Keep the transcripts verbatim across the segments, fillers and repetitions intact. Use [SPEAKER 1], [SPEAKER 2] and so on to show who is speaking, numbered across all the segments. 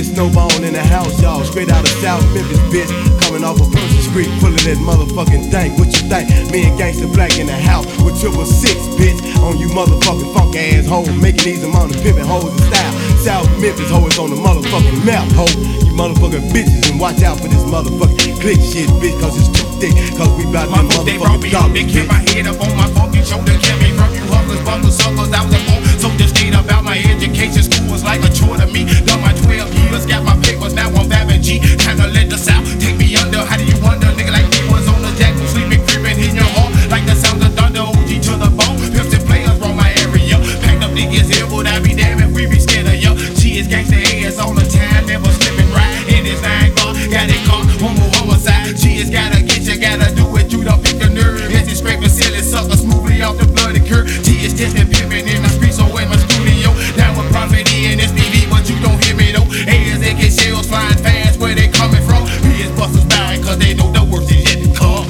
[SPEAKER 1] Snowbone in the house, y'all. Straight out of South Memphis, bitch. Coming off of Percy Street, pulling that motherfucking dank. What you think? Me and Gangsta Black in the house with triple six, bitch. On you motherfucking funk ass hoes, making these amount of pimpin' hoes in style. South Memphis hoes on the motherfucking map, ho. You motherfucking bitches, and watch out for this motherfucking click shit, bitch. Cause it's too thick. Cause we bout them motherfucking dollars,
[SPEAKER 2] they kept my head up on my fucking shoulder. Kept me from you huckers, bundle suckers. I was a phone, so just stayed about my education. School was like a chore to me. Done my twelve years, got my papers, now I'm Vavin G. Kinda let the South take me under. How do you wonder? Nigga like me was on the jack, sleeping, creeping in your heart like the sound of thunder. O G to the bone, pimps and players from my area. Packed up niggas here, but I be damn if we be scared of ya. She is gangsta ass all the time, never slipping right in this nine car. Got it caught, homo homicide. She is gotta get you, gotta do it. You don't pick the nerve. As it scraping silly sucker smoothly off the bloody curb. She is just been pimping in the streets, so in my studio. Down with Prophet E and S P V, but you don't hear me though. A as they get shells flying fast, where they coming from? P is busters dying, cause they know the worst is yet to come.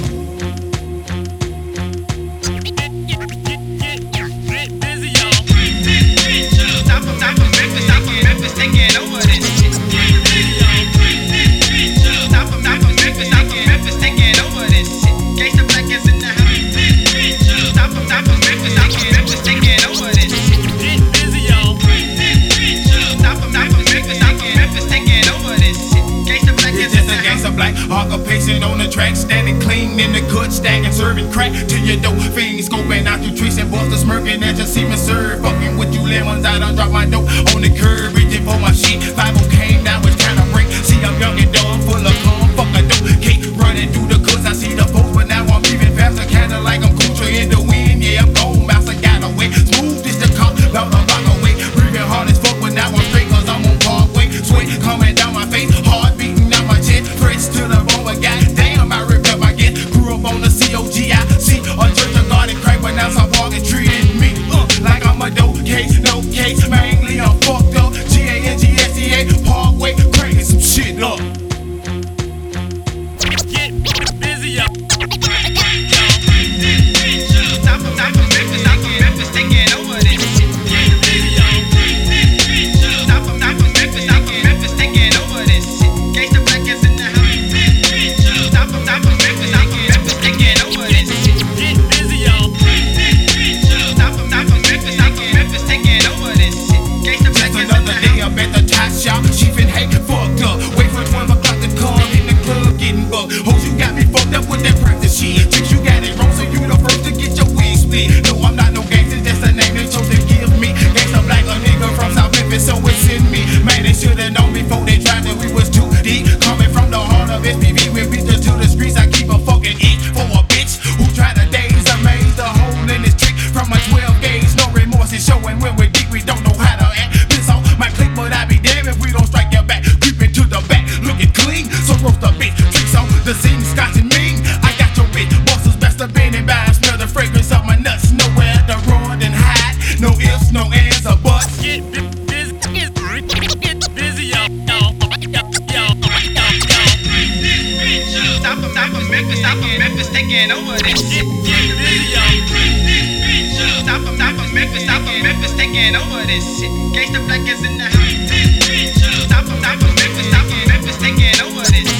[SPEAKER 3] Stop from, stop from Memphis, stop from Memphis, taking over this shit. Stop from, stop from Memphis, stop from Memphis, taking over this shit. Gangsta Black is in the house. Stop from, stop from Memphis, stop from Memphis, taking over this shit. Stop from, stop from Memphis, stop from Memphis, taking over this shit. Gangsta Black is in
[SPEAKER 2] It's just
[SPEAKER 3] the
[SPEAKER 2] a
[SPEAKER 3] house.
[SPEAKER 2] gangsta black, occupation on the track, standing clean in the good, stacking, serving crack to your dope fiends, scoping out your trees and busters smirking at your semen serve. Fucking with you lemons, I done drop my dope on the curb, reaching for my shit. Five came down, it's time to break. See, I'm young and dumb, full of cum, fuck a dope. Keep running through the goods, I see the post, but now I'm leaving faster, kinda like I'm Kucha in the wind. Yeah, I'm gone, mouse, I got away. Smooth this the cop, about a block away. Breathing hard as fuck, but now I'm straight, cause I'm on Parkway. Sweat coming down my face, heart beating out my chest. Fresh to the bone, but goddamn, I ripped up my get. Grew up on the C O G I C, a church of God and crack, but now some park is treating me uh, like I'm a dope case, no case. Mainly I'm fucked up. G A N G S E A, Parkway, cracking some shit up.
[SPEAKER 4] Get busy up.
[SPEAKER 3] Stop from, stop from Memphis, stop from Memphis, taking over this shit. Stop from, stop from Memphis, stop from Memphis, taking over this shit. Gangsta Black is in the house. Stop from, stop from Memphis, stop from Memphis, taking over this shit.
[SPEAKER 4] Get busy up.
[SPEAKER 3] Stop from, stop from Memphis, stop from Memphis, taking over this shit. Gangsta Black
[SPEAKER 2] Just
[SPEAKER 3] is in the
[SPEAKER 2] another day
[SPEAKER 3] house.
[SPEAKER 2] up at the top shop. She been hate fucked up. Wait for twelve o'clock to come in the club getting bugged. Hoes, you got me fucked up with that practice shit. Tricks, you got it wrong, so you the first to get your wig split. No, I'm not no gangster, that's the name they chose to give me. Gangsta Black, a nigga from South Memphis, so it's in me. Man, they should've known before they tried that we was too deep. Coming from the heart of S P V, we beat her to the streets. I keep a fucking itch for a bitch who tried to daze, amaze the hole in this trick from my twelve gauge. No remorse is showing when we're deep, we don't know how to act. Piss on my click, but I be damned if we don't strike your back. Creeping to the back, looking clean, so roast a bitch. Tricks on the scene, scotch and mean. I got your bitch, busters best of been and by. Smell the fragrance of my nuts, nowhere to run and hide. No ifs, no ands, or buts.
[SPEAKER 4] Get busy. Get busy up. Yo, yo, yo, yo, yo.
[SPEAKER 3] Stop from, stop from Memphis, stop from Memphis, taking over this shit.
[SPEAKER 4] Get busy up.
[SPEAKER 3] Stop from, stop from Memphis, stop from Memphis, taking over this shit. Gangsta Black is in the house. Stop from, stop from Memphis, stop from Memphis, taking over this shit.